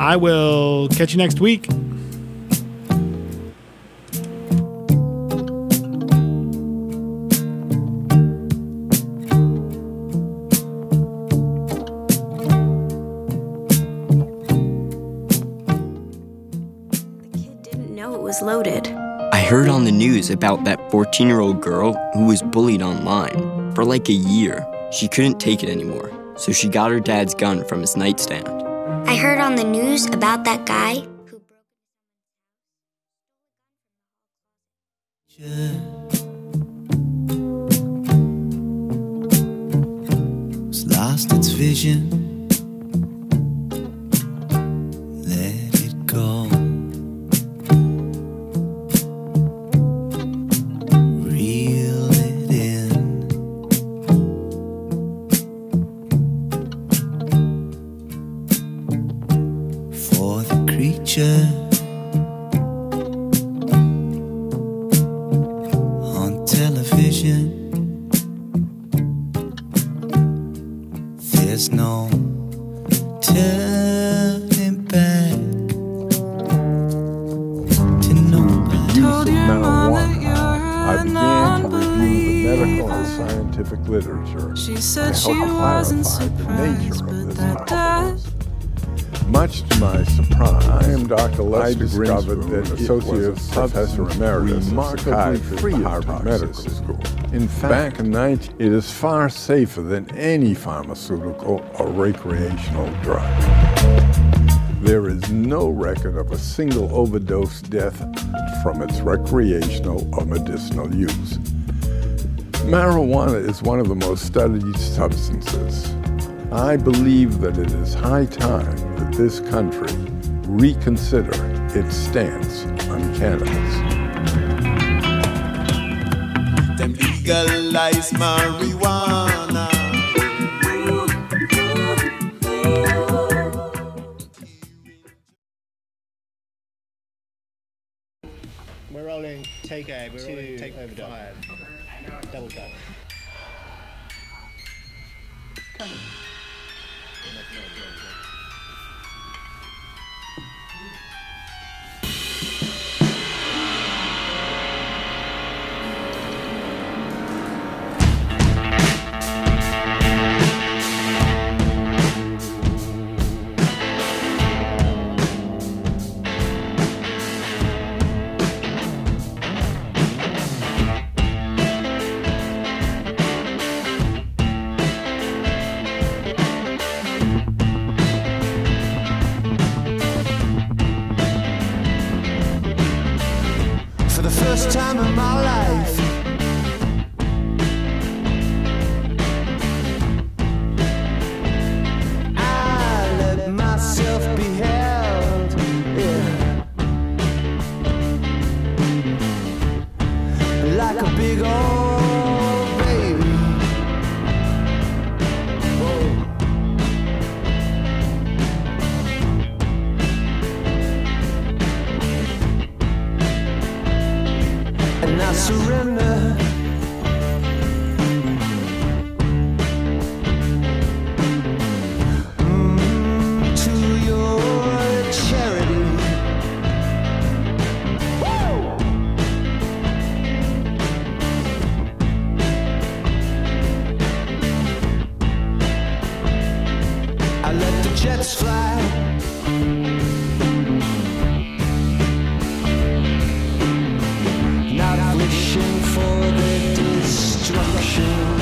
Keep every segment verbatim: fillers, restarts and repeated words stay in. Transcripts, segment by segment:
I will catch you next week. Loaded. I heard on the news about that fourteen-year-old girl who was bullied online for like a year. She couldn't take it anymore, so she got her dad's gun from his nightstand. I heard on the news about that guy who broke lost its vision. Let it go. On television, there's no turning back to nobody. Told your mom that you're I began to review the medical and scientific literature. She said she wasn't surprised, but that does. Much to my surprise, I am Doctor Lester discovered that Associate Professor Emeritus remarkably free of Harvard Medical School. In fact, back in nineteen, it is far safer than any pharmaceutical or recreational drug. There is no record of a single overdose death from its recreational or medicinal use. Marijuana is one of the most studied substances. I believe that it is high time that this country reconsider its stance on cannabis. Them legalize marijuana. We're rolling. Take A. We're rolling. Take overdub. Double cut. Come on. First time in my life, I let myself be held, yeah, like a big old baby. Whoa. And I surrender. Mm, to your charity. Woo! I let the jets fly. Not wishing for their destruction.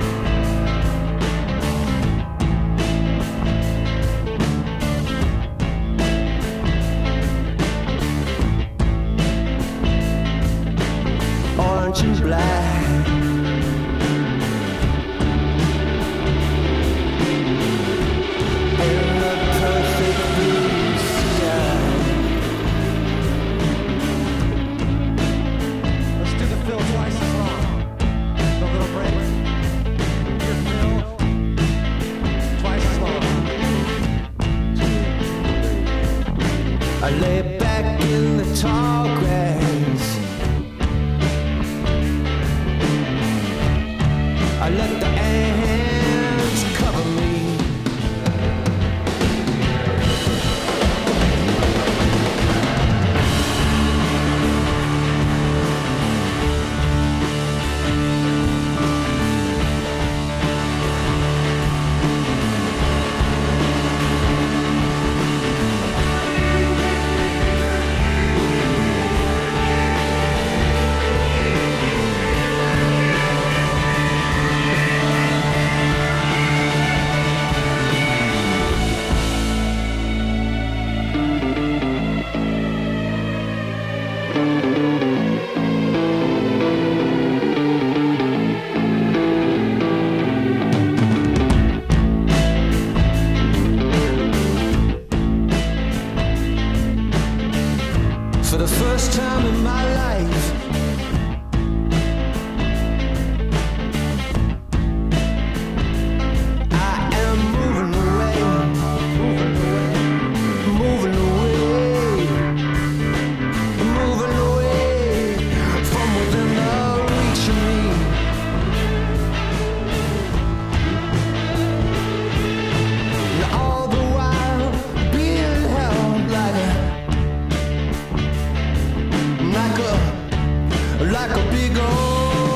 Orange and black. In the perfect blue sky. Let's do the fill twice as long. The little break. Your fill twice as long. I lay back in the tall grass. I let the ants cover me. first time in my life. I am moving away, moving away, moving away, moving away from within the reach of me. And all the while being held like a like a, like a big old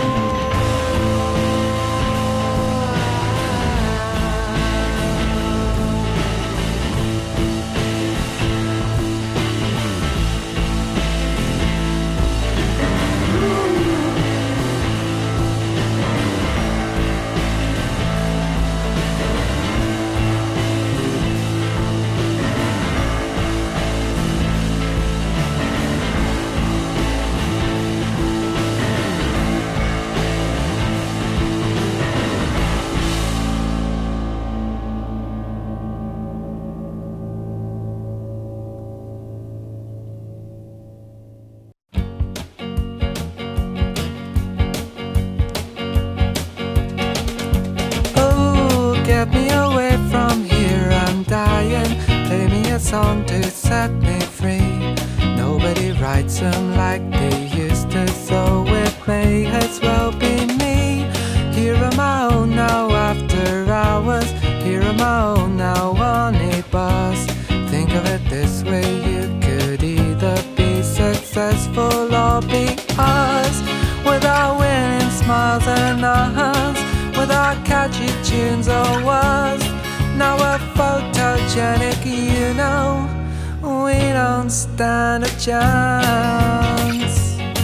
Oh, get me away from here, I'm dying. Play me a song to set me free. Nobody writes them like they used to, so it may as well be me. Here on my own now after hours, here on my own now on a bus. Think of it this way, you could either be successful or be us. Without winning smiles and nods, without catchy tunes or words. Now we're photogenic, you know, we don't stand a chance.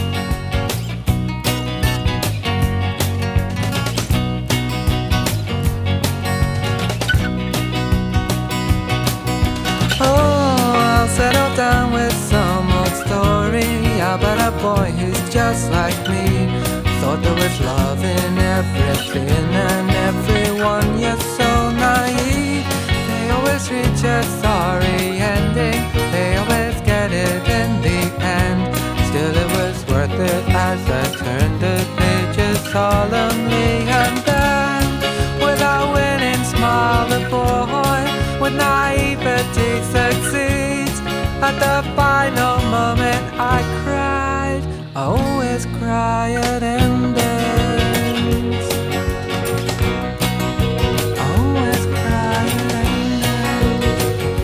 Oh, I'll settle down with some old story about a boy who's just like me. Thought there was love in everything and everyone, you're so naive. They always reach a sorry ending, they always get it in the end. Still it was worth it as I turned the pages solemnly. And then, without winning, smile the boy with naivety succeeds. At the final moment I cried, I always cry at endings. I always cry at endings.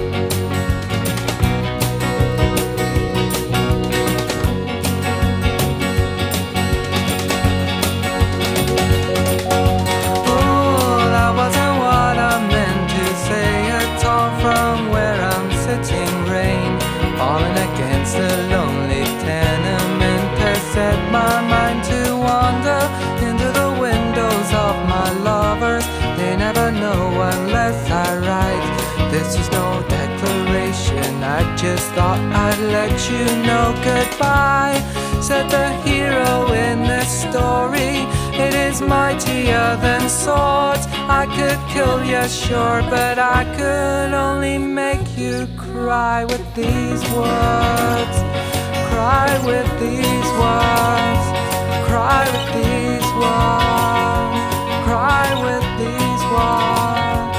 Oh, that wasn't what I meant to say at all. From where I'm sitting, rain falling against the lonely tenement has set my mind to wander into the windows of my lovers. They never know unless I write. This is no declaration, I just thought I'd let you know goodbye. Said the hero in this story, it is mightier than swords. I could kill you, sure, but I could only make you cry with these words. Cry with these words. Cry with these words. Cry with these words.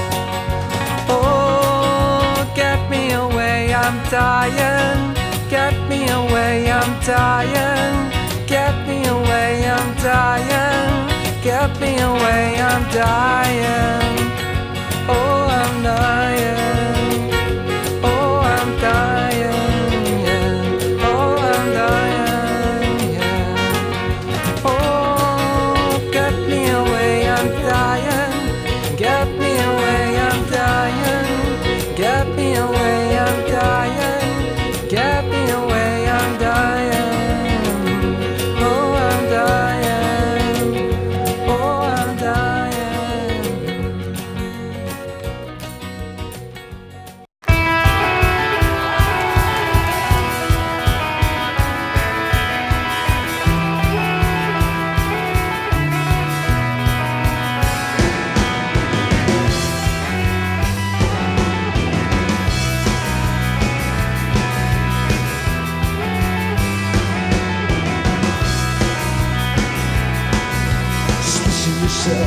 Oh, get me away, I'm dying. Get me away, I'm dying. Get me away, I'm dying. Get me away, I'm dying. Oh, I'm dying. Oh, I'm dying, yeah. Oh, I'm dying, yeah. Oh, get me away, I'm dying. Get me away, I'm dying. Get me away, I'm dying. Get me away, I'm dying. Oh, I'm dying. Oh, I'm dying.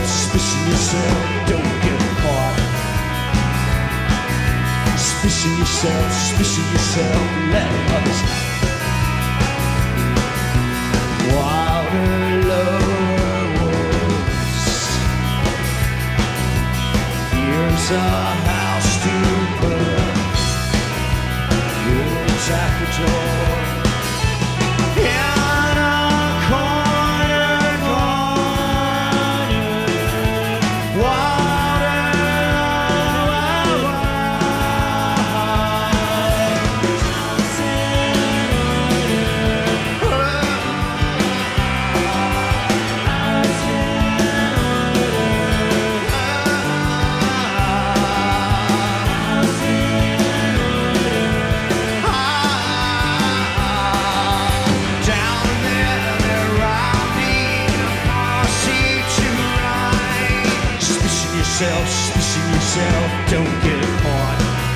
suspicion yourself, don't get caught. Suspicion yourself, suspicion yourself, let others out. Wilder, lower woods. Here's a house to burn. Wolves at the door. In a corner, corner. Wilder, suspicion yourself, don't get caught.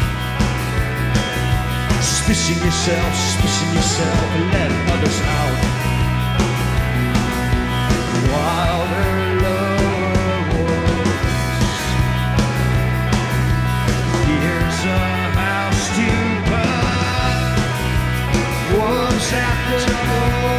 Suspicion yourself, suspicion yourself, and let others out. Wilder, lower woods. Here's a house to burn. Wolves at the door.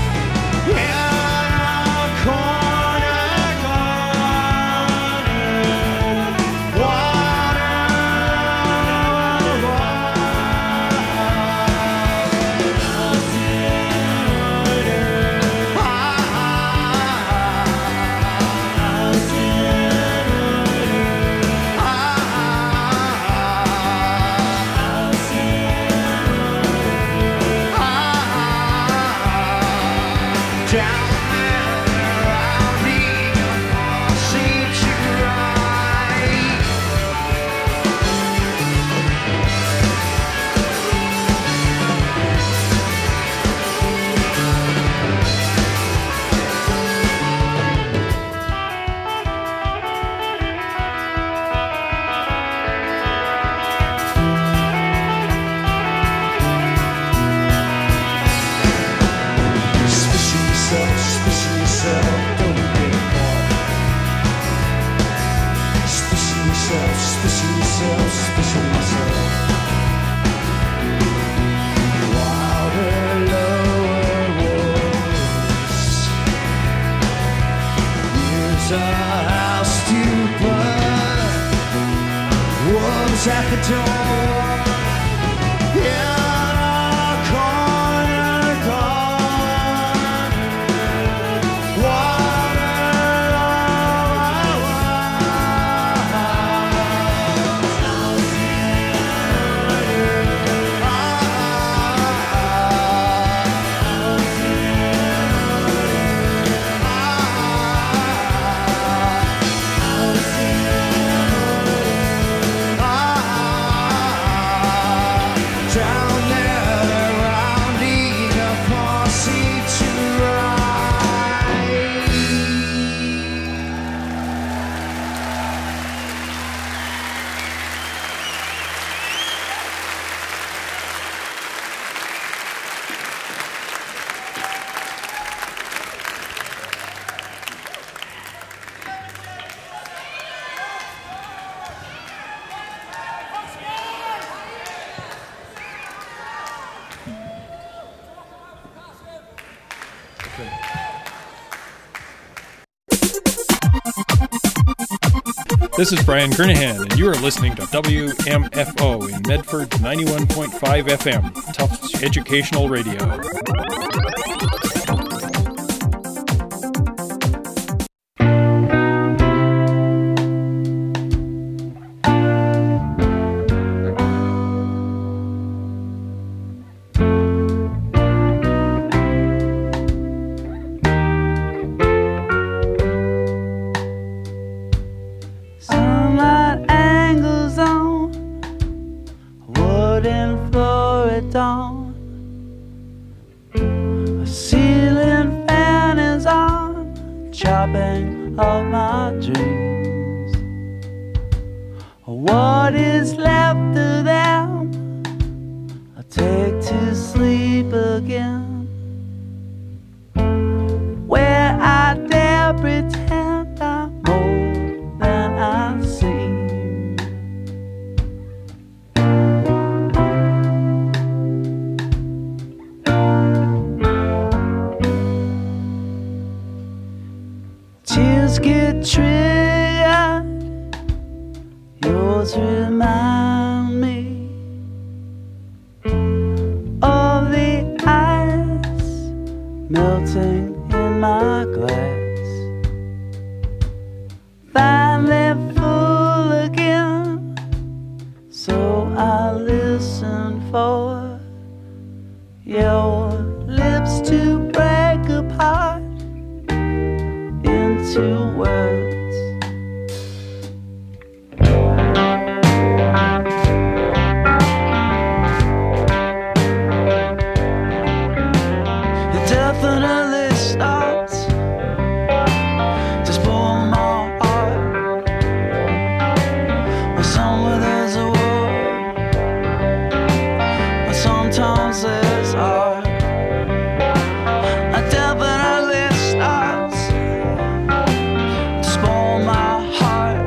At the door, in a corner, corner, water, This is Brian Kernahan, and you are listening to W M F O in Medford ninety-one point five F M, Tufts Educational Radio. melting in my glass, finally full again. So I listen for your lips to break apart into words. It definitely starts to spoil my heart. Well, somewhere there's a war, but sometimes there's art. It definitely starts to spoil my heart.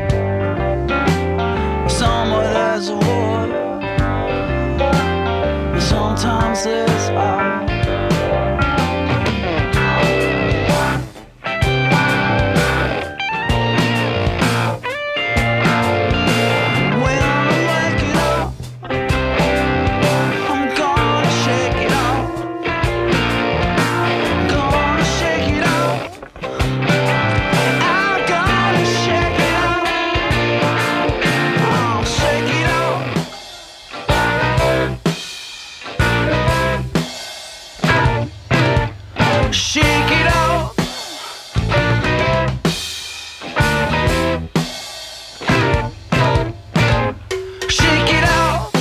Somewhere there's a war, but sometimes there's art. Shake it off. Shake it off.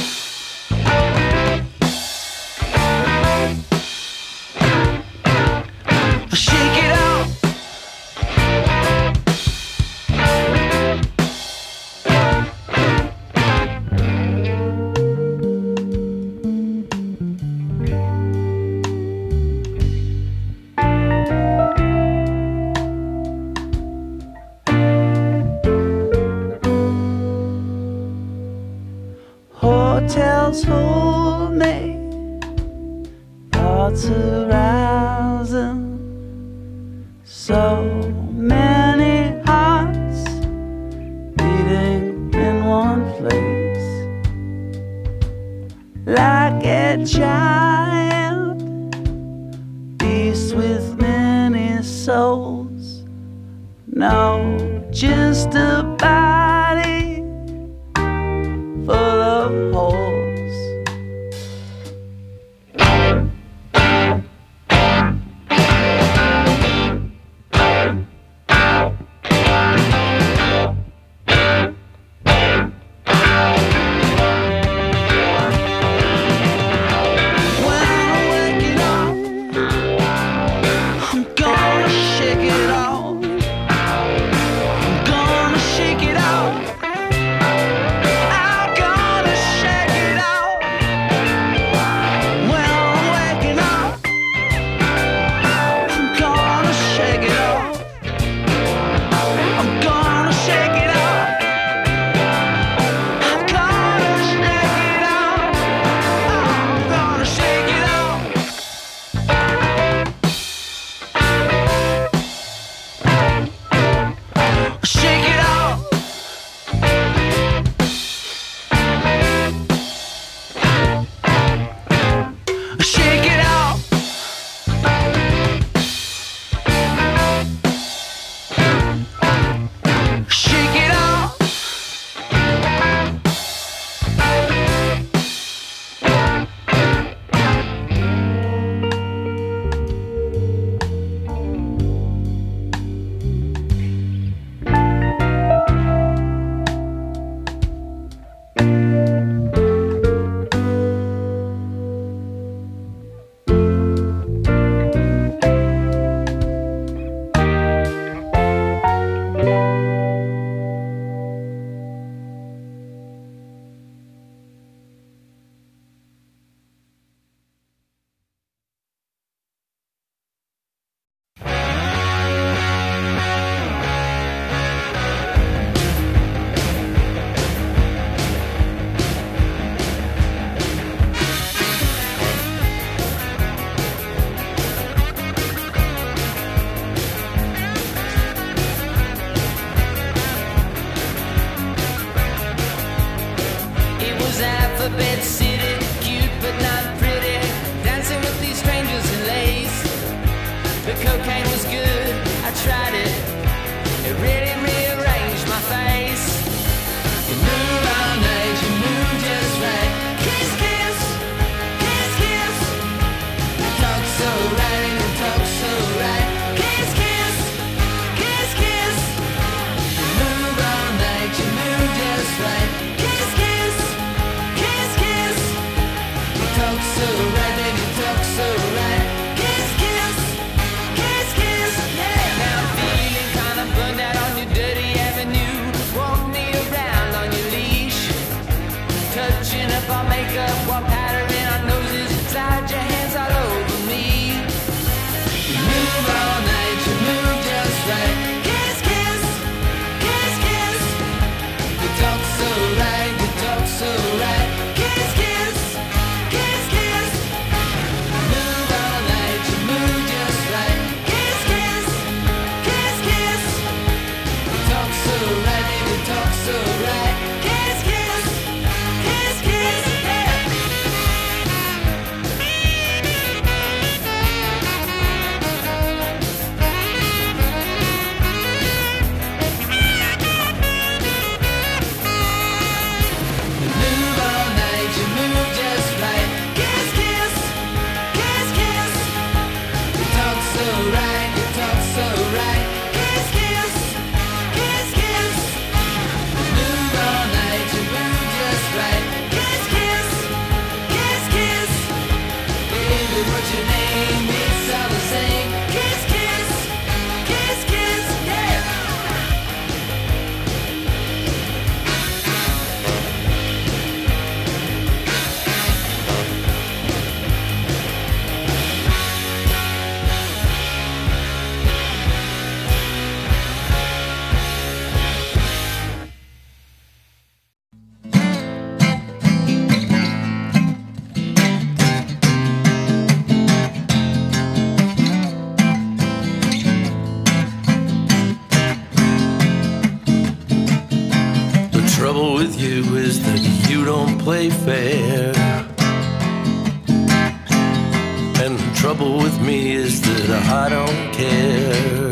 Shake it off. Hotels hold me, thoughts arousing, so many hearts beating in one place, like a giant beast with many souls. No, just a body full of holes. When I'm waking up, I'm gonna shake it off. I'm gonna shake it off. I'm gonna shake it off. When I'm waking up, I'm gonna shake it off. I'm gonna shake it off. I'm gonna shake it off. I'm gonna shake it off. Shake it off. Shake it off. Shake it off. talk so right, baby, talk so right. Kiss, kiss, kiss, kiss, yeah. Now I'm feeling kinda burned out on your dirty avenue. Walk me around on your leash, touching up our makeup while powdering our noses. Slide your hands all over me. You move all night, you move just right. Kiss, kiss, kiss, kiss. You talk so right, you talk so right. Kiss, kiss, kiss, kiss. You move all night, you move just right. Kiss, kiss, kiss, kiss. You talk so right, baby, talk so right. Kiss, kiss, kiss, kiss, yeah. You move all night, you move just right. Kiss, kiss, kiss, kiss. You talk so right, you talk so right. Kiss, kiss, kiss, kiss. You move all night, you move just right. Kiss, kiss, kiss, kiss. Baby, what's your name? It's all the same. Kiss, kiss, kiss, kiss, yeah. The trouble with you is that you don't play fair. And the trouble with me is that I don't care.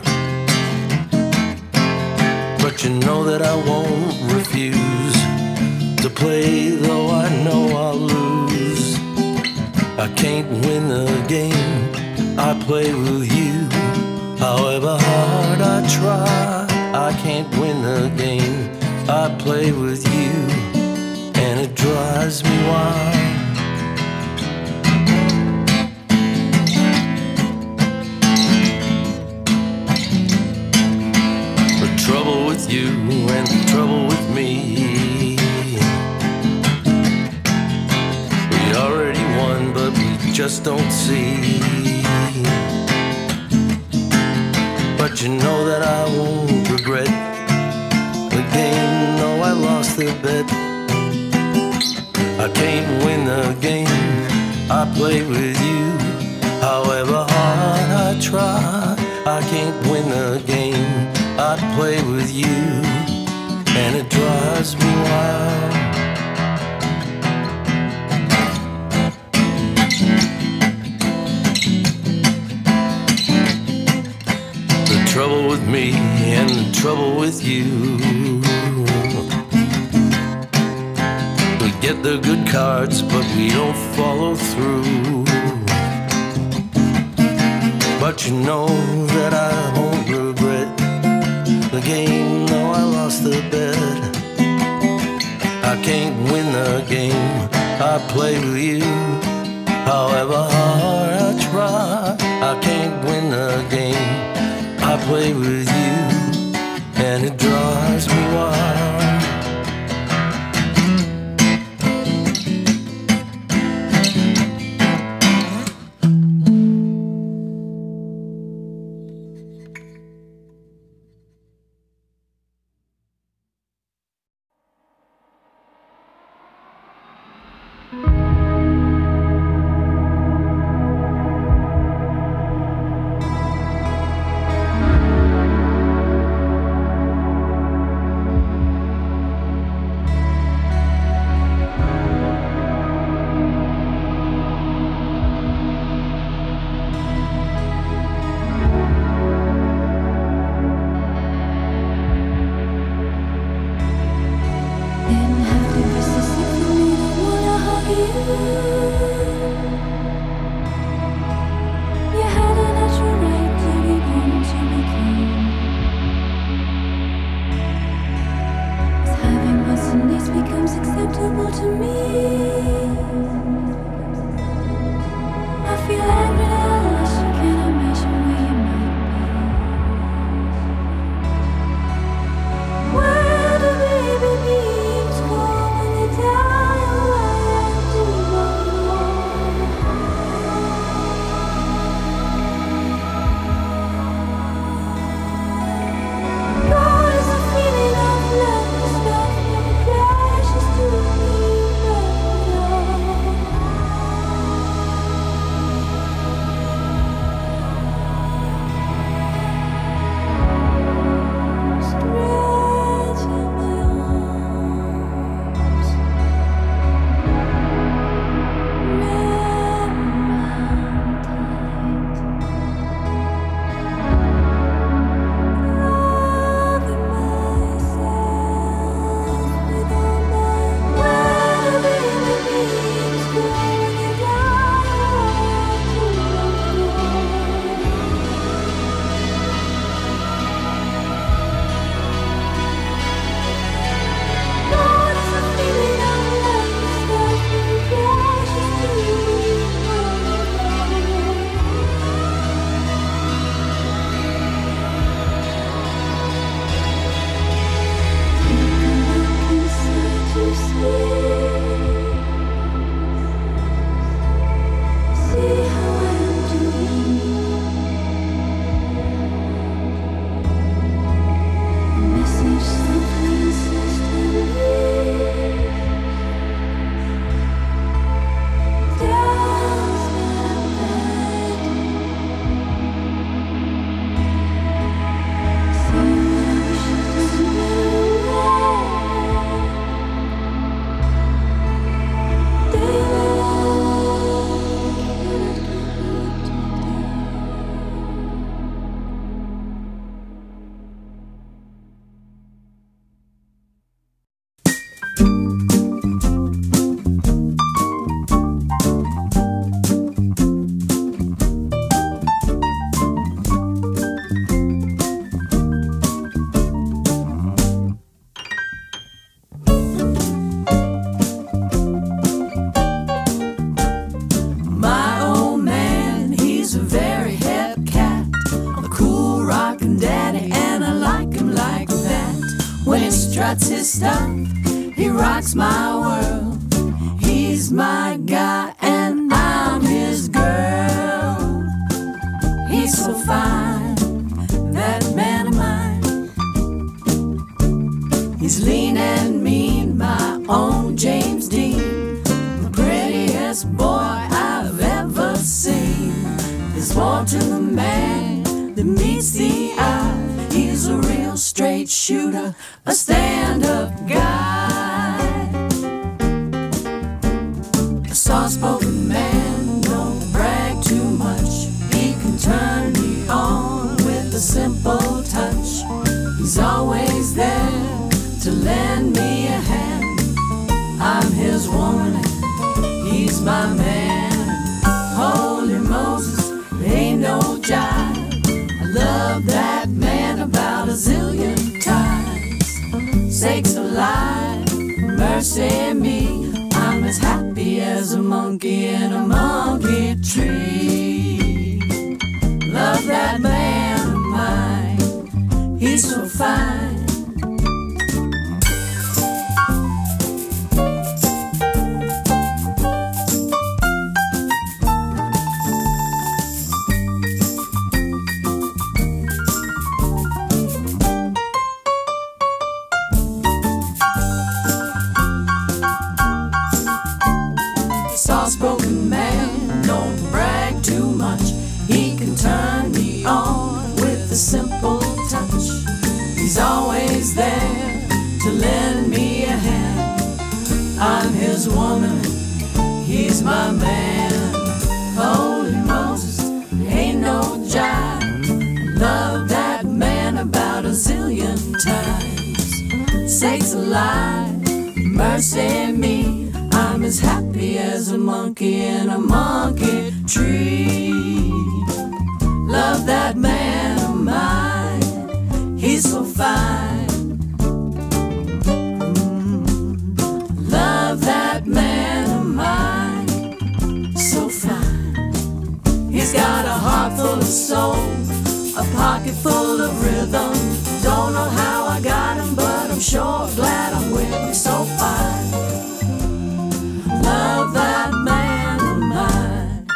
But you know that I won't refuse to play, though I know I'll lose. I can't win the game I play with you. However hard I try, I can't win the game I play with you, and it drives me wild. The trouble with you and the trouble with me, we already won, but we just don't see. But you know that I won't regret the game, no, I lost the bet. I can't win the game I play with you. However hard I try, I can't win the game I play with you, and it drives me wild. The trouble with me and the trouble with you, we get the good cards, but we don't follow through. But you know that I won't regret the game, though I lost the bet. I can't win the game I play with you. However hard I try, I can't win the game I play with you, and it drives me wild. Becomes acceptable to me. Struts his stuff, he rocks my world. He's my guy and I'm his girl. He's so fine, that man of mine. He's lean and mean, my own James Dean. The prettiest boy I've ever seen. There's more to the man that meets the eye. He's a real straight shooter, a stand-up guy. A soft-spoken man, don't brag too much. He can turn me on with a simple touch. He's always there to lend me a hand. I'm his woman, he's my man. Holy Moses, there ain't no jive. I love that man about a zillion times. Sakes alive, mercy me, I'm as happy as a monkey in a monkey tree. Love that man of mine, he's so fine. Soft-spoken man, don't brag too much. He can turn me on with a simple touch. He's always there to lend me a hand. I'm his woman, he's my man. Holy Moses, ain't no jive. Love that man about a zillion times. Sakes alive, mercy me, I'm as happy as a monkey in a monkey tree. Love that man of mine, he's so fine. Mm. Love that man of mine, so fine. He's got a heart full of soul, a pocket full of rhythm. Don't know how I got him, but I'm sure glad I'm with him, so fine. Love that man of mine.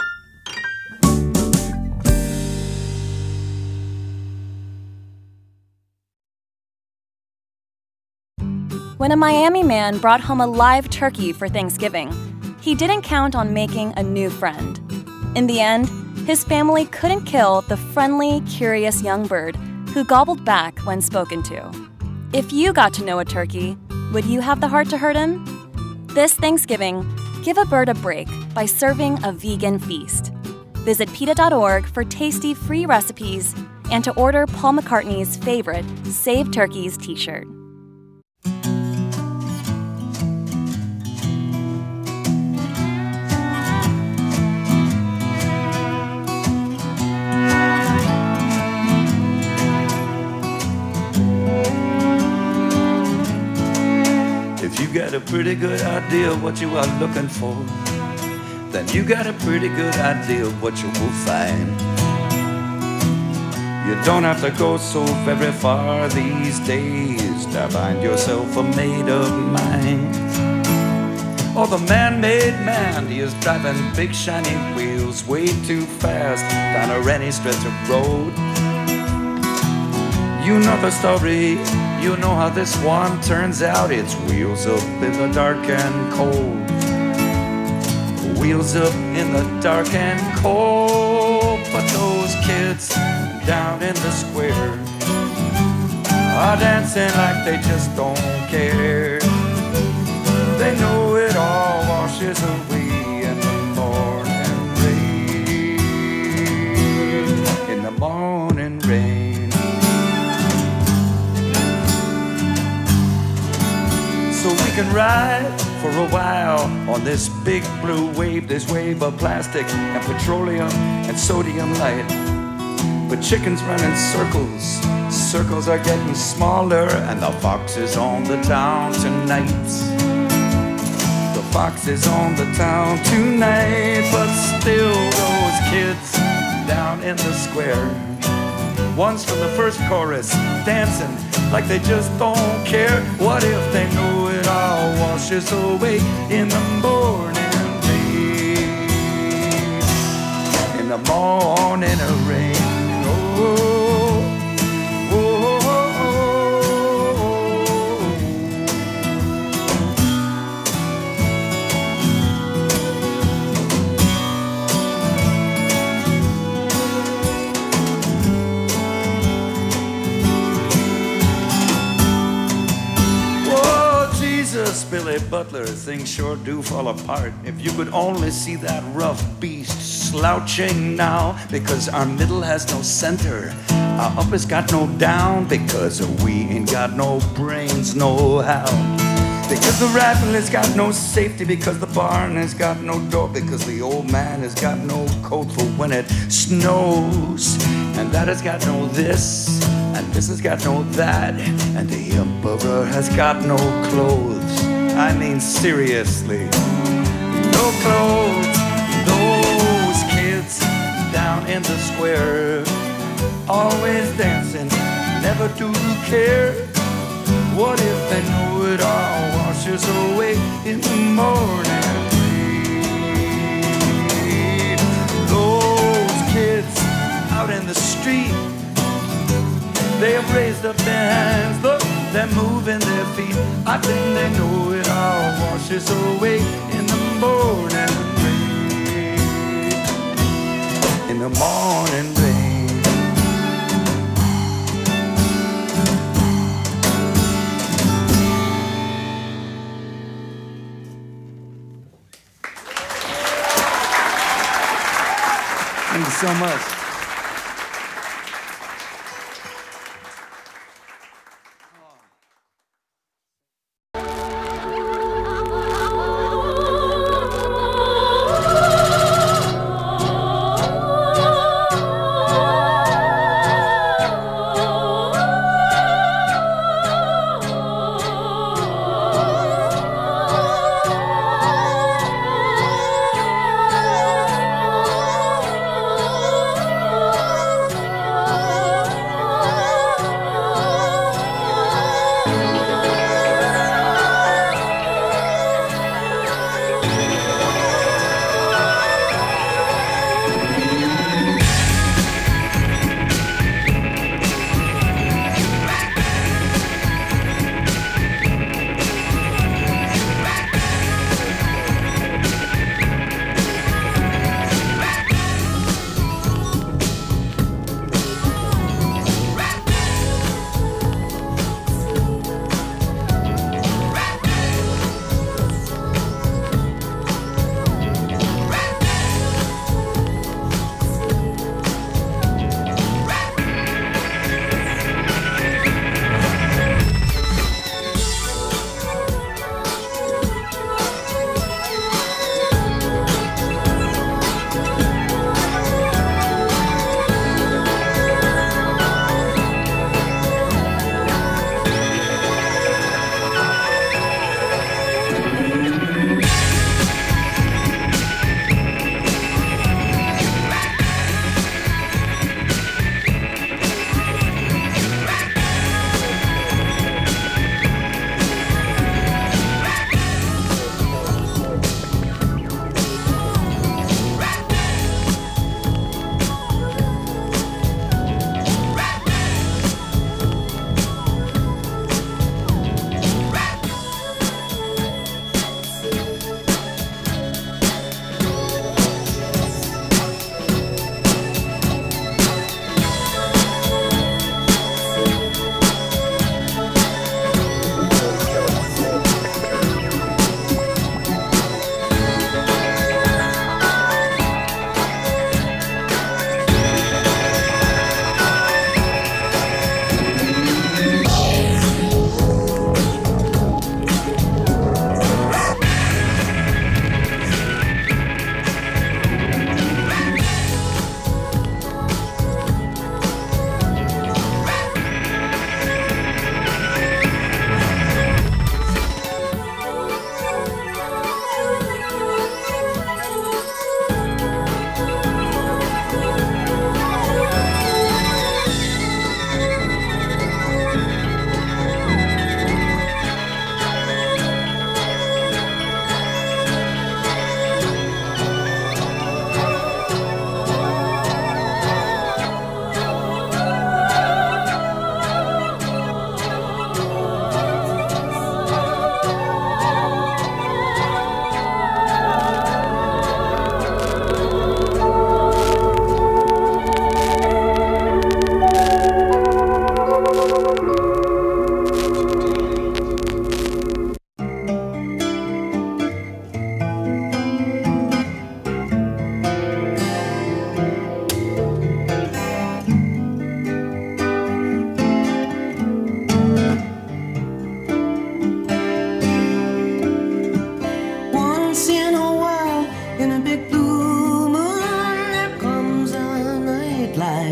When a Miami man brought home a live turkey for Thanksgiving, he didn't count on making a new friend. In the end, his family couldn't kill the friendly, curious young bird who gobbled back when spoken to. If you got to know a turkey, would you have the heart to hurt him? This Thanksgiving, give a bird a break by serving a vegan feast. Visit PETA dot org for tasty free recipes and to order Paul McCartney's favorite Save Turkeys t-shirt. pretty good idea what you are looking for, then you got a pretty good idea of what you will find. You don't have to go so very far these days to find yourself a made-up mind. Oh, the man-made man, he is driving big shiny wheels way too fast down a rainy stretch of road. You know the story, you know how this one turns out. It's wheels up in the dark and cold. Wheels up in the dark and cold. But those kids down in the square are dancing like they just don't care. They know it all washes away in the morning rain. In the morning rain. So we can ride for a while on this big blue wave, this wave of plastic and petroleum and sodium light. But chickens run in circles, circles are getting smaller, and the fox is on the town tonight. The fox is on the town tonight, but still those kids down in the square, ones from the first chorus, dancing like they just don't care. What if they know it all washes away in the morning rain? In the morning rain. Oh, oh, oh, Jesus, Billy Butler, things sure do fall apart. If you could only see that rough beast slouching now, because our middle has no center, our up has got no down, because we ain't got no brains, no how. Because the rifle has got no safety, because the barn has got no door, because the old man has got no coat for when it snows, and that has got no this, and this has got no that, and the emperor has got no clothes. I mean seriously, no clothes. Those kids down in the square, always dancing, never do care. What if they know it all washes away in the morning rain? Those kids out in the street, they have raised up their hands, look, they're moving their feet. I think they know it all washes away in the morning rain. In the morning rain. Thank you so much.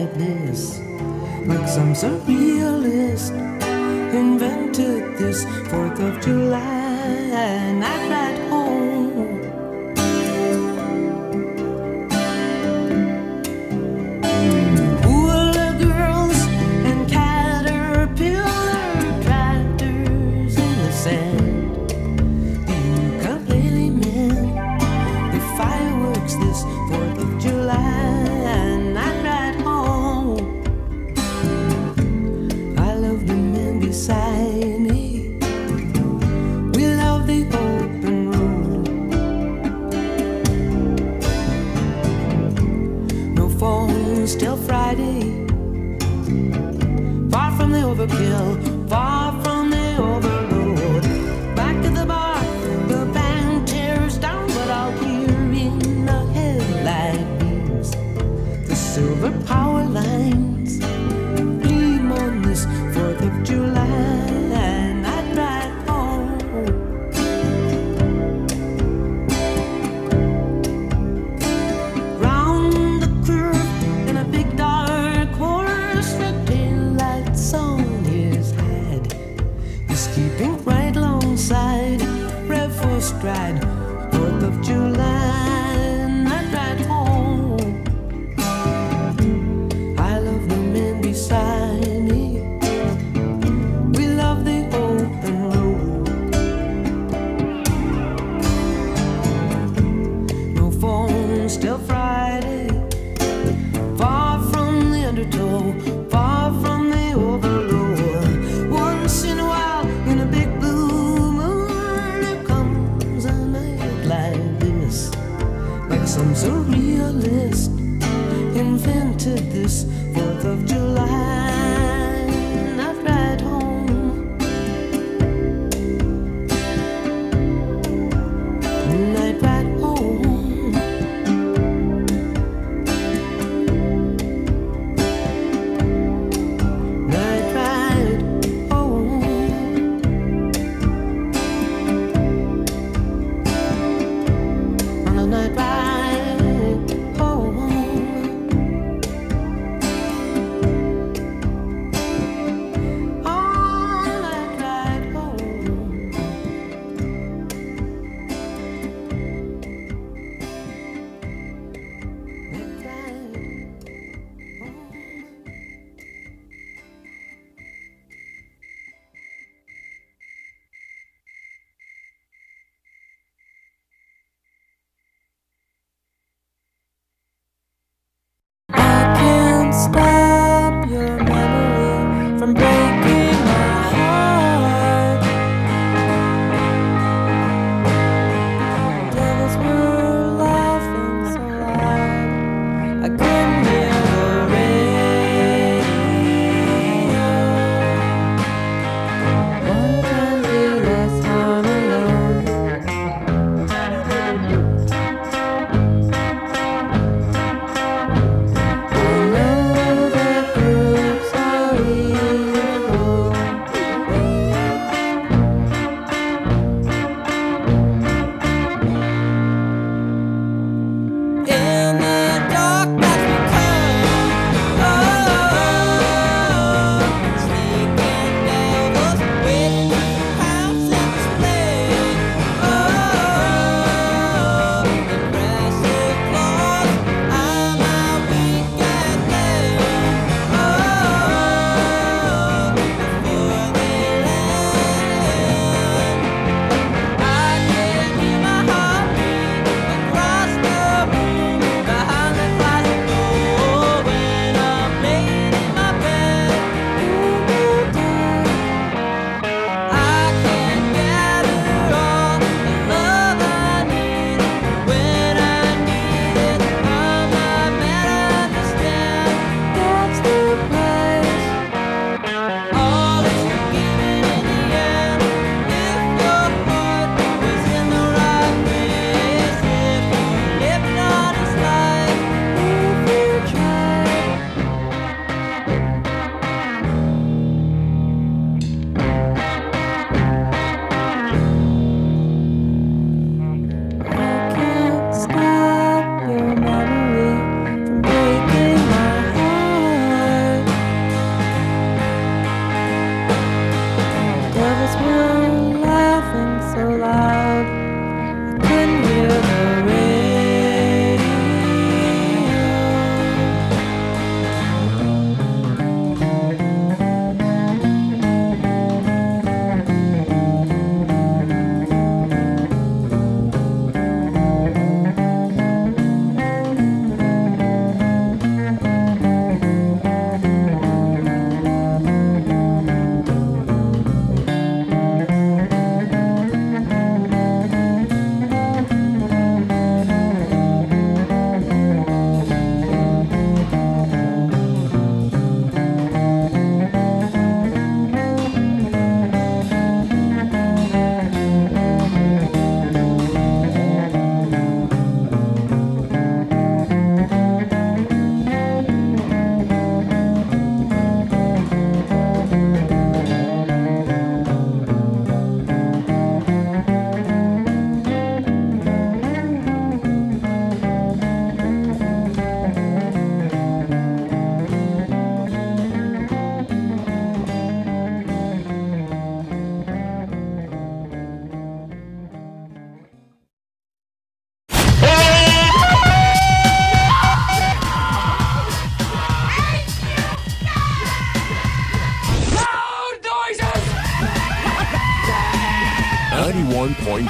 like this, like some surrealist invented this fourth of July night ride home. Hula girls and caterpillar tractors in the sand, the ukulele men, the fireworks this fourth of July night ride home. I love the men beside me. We love the open road. No phones till Friday. Far from the overkill, far from the overload. Back at the bar, the band tears down, but I'll hear in the headlight beams the silver power lines gleam on this fourth of July night ride home. Round the curve in a big dark horse, red taillights on his head. He's keeping right alongside, rev for stride, fourth of July night ride home. I love the men beside me. We love the open road. No phones till Friday. Far from the undertow, far from the overload. Once in a while, in a big blue moon, there comes a night like this, like some surrealist invented this fourth of July night ride home. Night ride home. Night ride home. On a night ride home.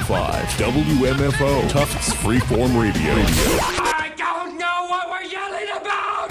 five W M F O, Tufts Freeform Radio. I don't know what we're yelling about!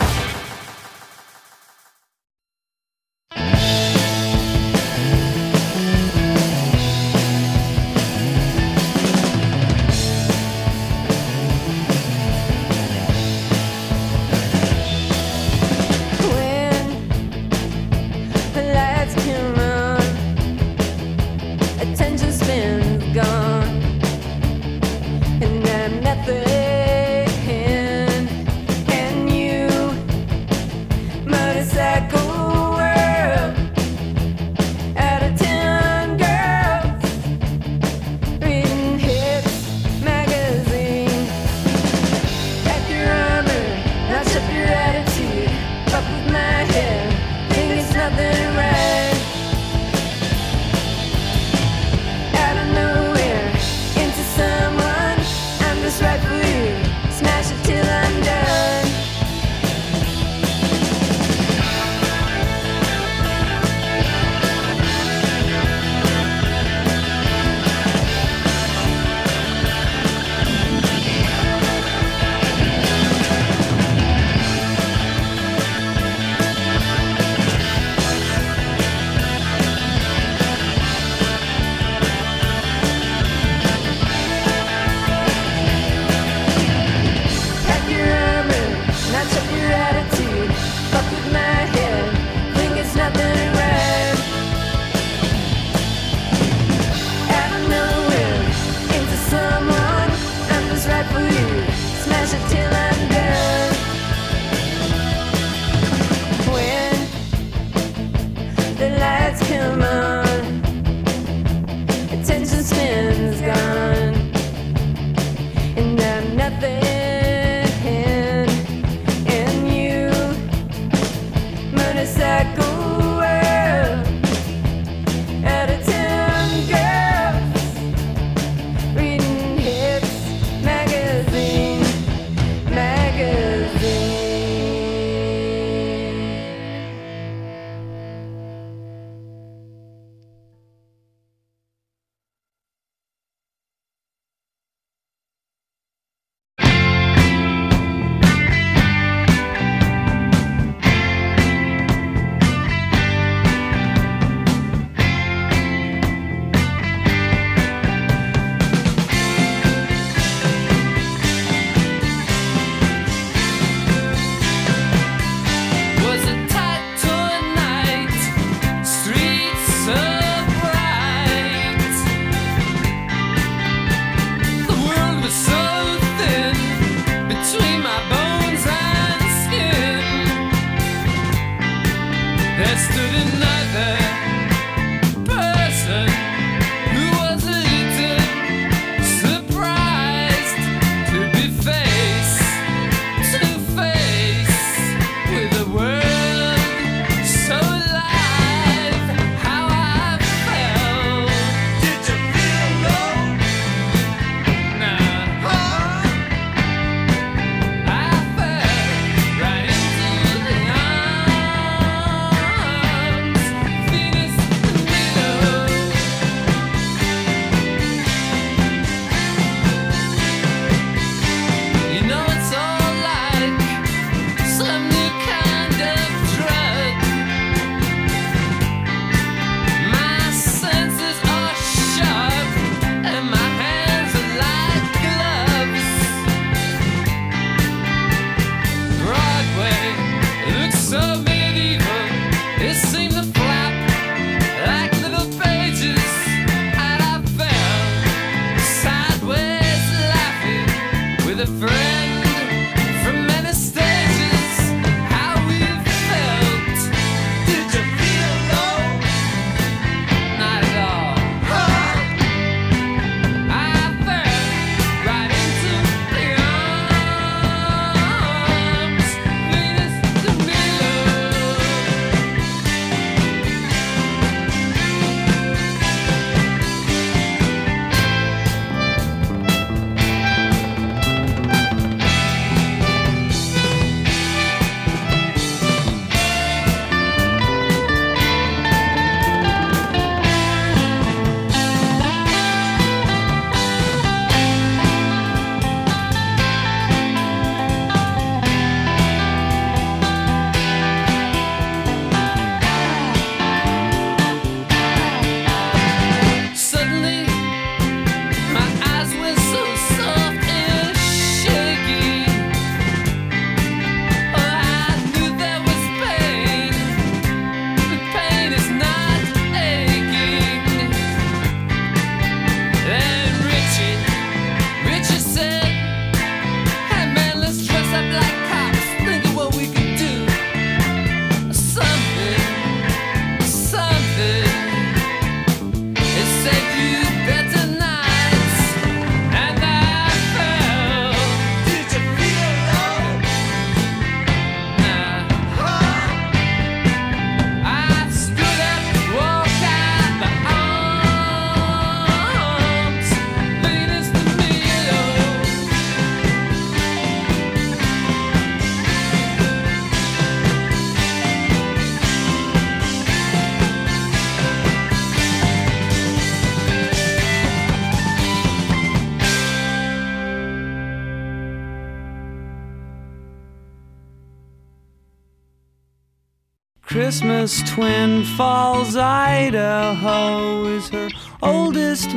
Christmas, Twin Falls, Idaho is her oldest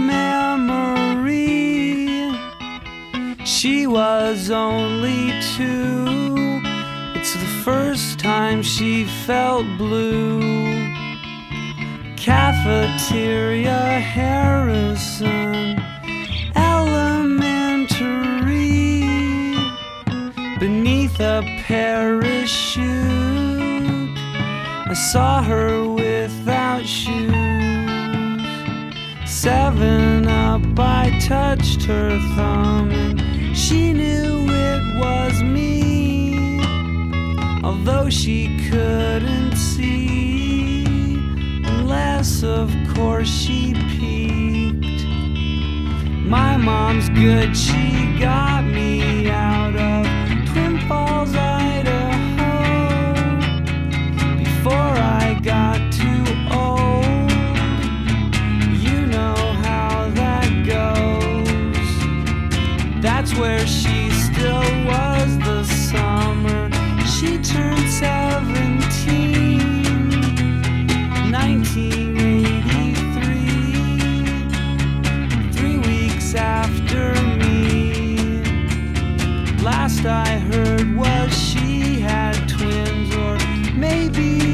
memory. She was only two. It's the first time she felt blue. Cafeteria, Harrison Elementary. Beneath a parachute, I saw her without shoes. Seven up, I touched her thumb, and she knew it was me, although she couldn't see, unless of course she peeked. My mom's good, she got me out of Twin Falls, Idaho, before I got too old. You know how that goes. That's where she still was the summer she turned seventeen, nineteen eighty-three, three weeks after me. Last I heard was she had twins, or maybe